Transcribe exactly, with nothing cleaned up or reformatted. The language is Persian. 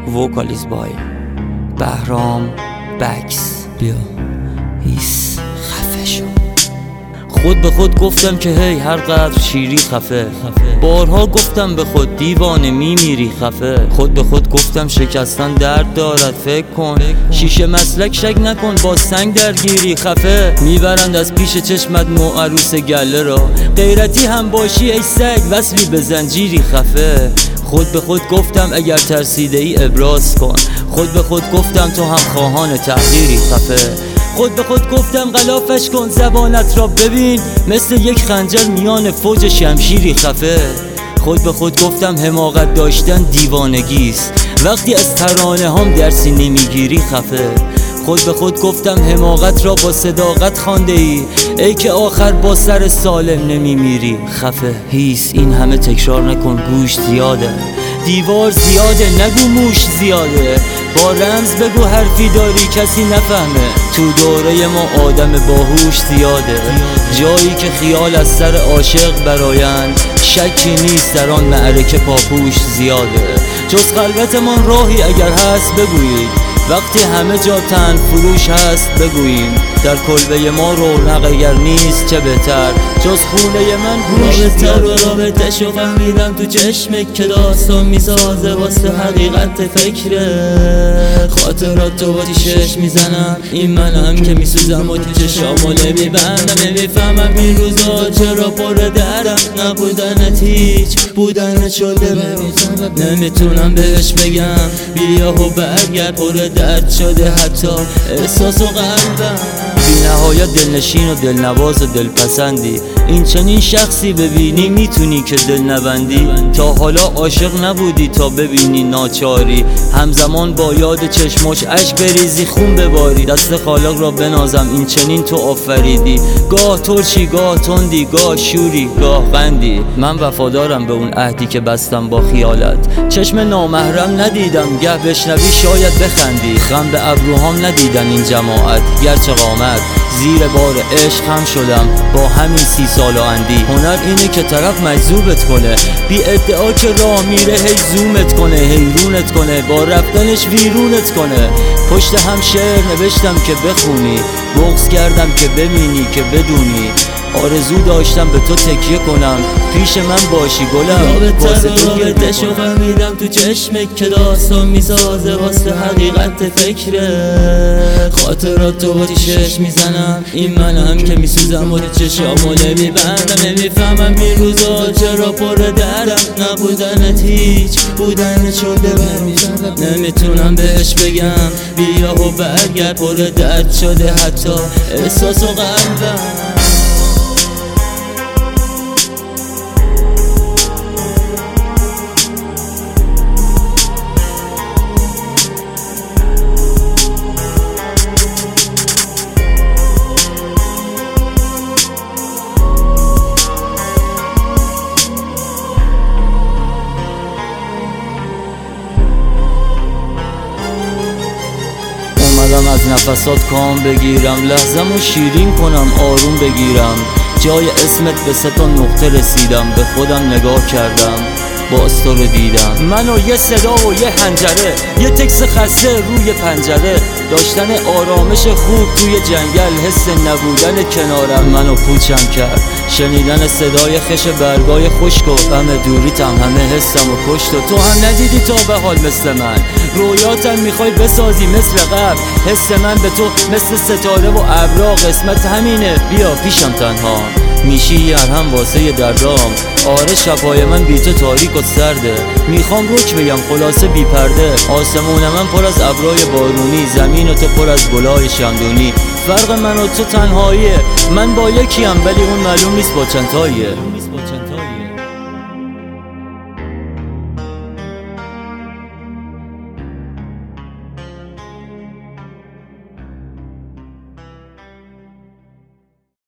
vocalized by بهرام بکس. بیا هیس خفه شو. خود به خود گفتم که هی هر قدر شیری خفه. بارها گفتم به خود دیوانه میمیری خفه. خود به خود گفتم شکستن درد دارد فکر کن. شیشه مسلک شک نکن با سنگ درگیری خفه. میبرند از پیش چشمت نو عروس گله را. غیرتی هم باشی ای سگ وصلی به زنجیری خفه. خود به خود گفتم اگر ترسیده ای ابراز کن. خود به خود گفتم تو هم خواهان تحقیری خفه. خود به خود گفتم غلافش کن زبانت را ببین مثل یک خنجر میان فوج شمشیری خفه. خود به خود گفتم حماقت داشتن دیوانگیست وقتی از ترانه هم درسی نمیگیری خفه. خود به خود گفتم حماقت را با صداقت خوانده ای ای که آخر با سر سالم نمیمیری خفه. هیس این همه تکرار نکن گوش زیاده. دیوار زیاده نگو موش زیاده. با رمز بگو حرفی داری کسی نفهمه. تو دوره ما آدم باهوش زیاده. جایی که خیال از سر عاشق برایند شکی نیست در آن معرکه پاپوش زیاده. جز خلوتمان راهی اگر هست بگویید وقتی همه جا تن فروش هست بگوییم. در کلبه ما رونق اگر نیست چه بهتر جز خونه من گوش رابطه رو رابطه شو فهمیدم تو چشمک که داستان میسازه واسه حقیقت فکره. خاطرات تو با تیشش میزنم این منم که میسوزم و تو چشامو نمیبندم. نمیفهمم این روزا چرا پر دردم نبودنت هیچ بودنت شده بمیزم. نمیتونم بهش بگم بیا و برگرد پر درد شده حتی احساس و قلبم. بی نهایت دلنشین و دلنواز و دلپسندی. این چنین شخصی ببینی میتونی که دل نبندی. تا حالا عاشق نبودی تا ببینی ناچاری همزمان با یاد چشماش اشک بریزی خون بباری. دست خالق را بنازم این چنین تو آفریدی. گاه ترشی گاه تندی گاه شوری گاه قندی. من وفادارم به اون عهدی که بستم با خیالت. چشم نامحرم ندیدم گه بشنوی شاید بخندی. خم به ابروهام ندیدن این جماعت گرچه قامت. زیر بار عشق هم شدم با همین سی سال و اندی. هنر اینه که طرف مجذوبت کنه بی ادعا که راه میره هی زومت کنه حیرونت کنه با رفتنش ویرونت کنه. پشت هم شعر نوشتم که بخونی بغض کردم که ببینی که بدونی. آرزو داشتم به تو تکیه کنم پیش من باشی گلم واسه تو رابطه شو فهمیدم تو چشمک که داستان میسازه واسه حقیقت فکره. خاطرات تو با تیشش میزنم این منم که میسوزم و تو چشامو نمیبندم. نمیفهمم این روزا چرا پر دردم نبودنت هیچ بودنت شده بمیزم. نمیتونم بهش بگم بیا و برگرد پر درد شده حتی احساس و قلبم. اومدم از نفسات کام بگیرم لحظم و شیرین کنم آروم بگیرم. جای اسمت به سه تا نقطه رسیدم به خودم نگاه کردم باز تو رو دیدم. من و یه صدا و یه حنجره یه تکس خسته روی پنجره. داشتن آرامش خوب توی جنگل حس نبودن کنارم منو پوچم کرد. شنیدن صدای خش برگای خشک و غم دوریتم همه حسم و کشت. و تو هم ندیدی تا به حال مثل من رویاتم میخوای بسازی مثل قبل. حس من به تو مثل ستاره و ابرا قسمت همینه بیا پیشم تنها میشی یه هم واسه ی دردام. آره شبای من بی تو تاریک و سرده. میخوام رک بگم خلاصه بی پرده. آسمون من پر از ابرای بارونی زمین و تو پر از گلای شمدونی. فرق من و تو تنهاییه من با یکیم ولی اون معلوم نیست با چند تاییه.